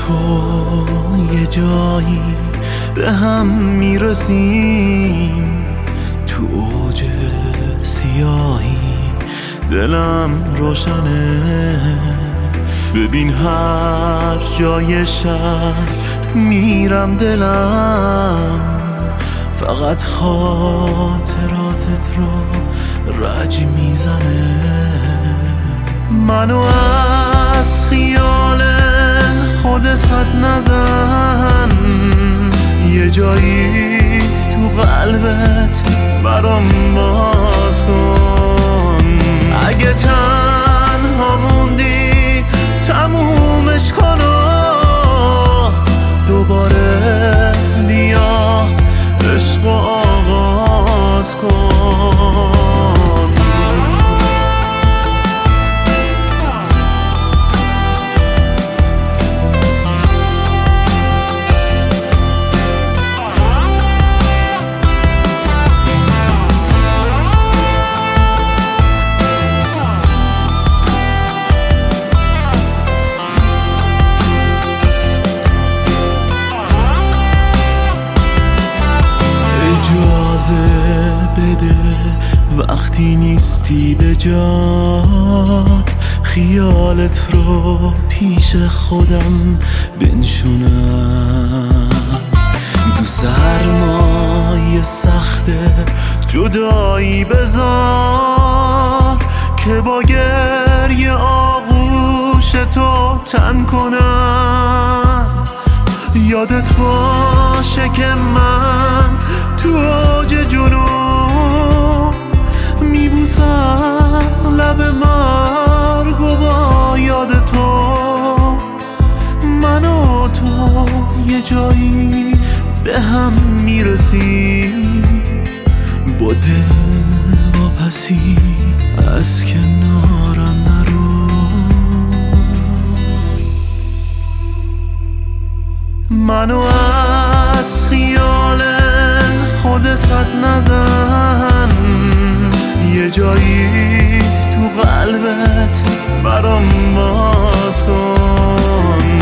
تو یه جایی به هم میرسیم، تو اوج سیاهی دلم روشنه. ببین هر جای شهر میرم دلم فقط خاطراتت رو رج میزنه. منو از خیال خودت خط نزن، یه جایی تو قلبت برام باز کن. اگه تنها موندی تمومش کن و دوباره بیا عشق آغاز کن. بده وقتی نیستی به جات، خیالت رو پیش خودم بنشونم. تو سرمای سخت جدایی بذار که با گریه آغوش تو تن کنم. یادت باشه که من تو اوج جنون میبوسم لب مرگ و با یاد تو. من و تو یه جایی به هم میرسی، با دل واپسی از کنارم نرو. منو از خیال خودت خط نزن، یه جایی تو قلبت برام باز کن.